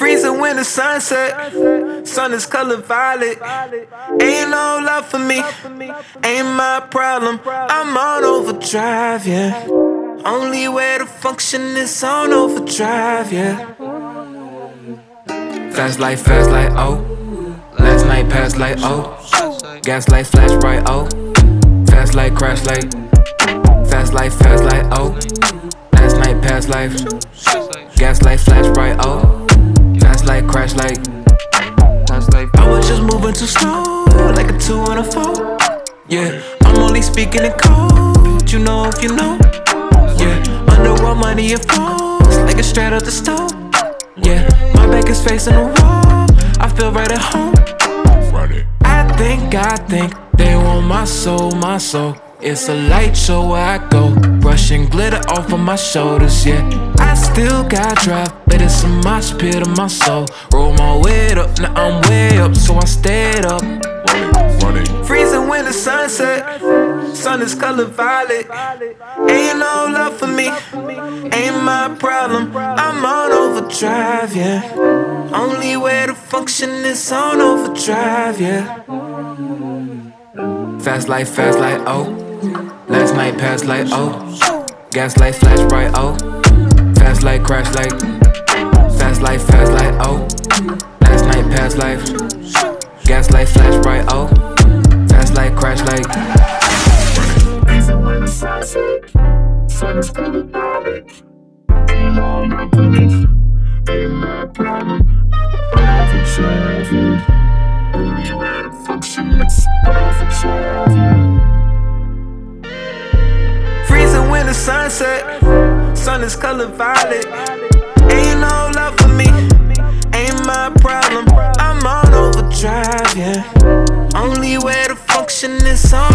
Freezing when the sunset, sun is colored violet. Ain't no love for me, ain't my problem. I'm on overdrive, yeah. Only way to function is on overdrive, yeah. Fast like, oh. Last night passed like, oh. Gas light flash bright, oh. Fast like, crash like. Fast like, oh. Last night past life. Gas light flash bright, oh. Fast like, crash like. I was just moving too slow, like a 2 and a 4. Yeah, I'm only speaking in code, you know if you know. Yeah, underworld money it falls, like it's straight up the stove. Yeah, my back is facing the wall, I feel right at home. I think they want my soul, my soul. It's a light show where I go, brushing glitter off of my shoulders, yeah. I still got drive, but it's a mosh pit of my soul. Roll my weight up, now I'm way up, so I stayed up. Freezing when the sunset, sun is colored violet. Ain't no love for me, ain't my problem. I'm on overdrive, yeah. Only way to function is on overdrive, yeah. Fast like, oh. Last night passed like, oh. Gas light flash bright, oh. Fast like, crash like. Fast like, oh. Last night past life. Gas light flash bright, oh. Fast like, crash like. Sun is colored violet. Ain't no love for me, ain't my problem. I'm overdrive, yeah. Only way to function is overdrive, yeah. Freezing when the sunset, sun is colored violet. Ain't no love for me, ain't my problem. I'm on overdrive, yeah. Only way to function is on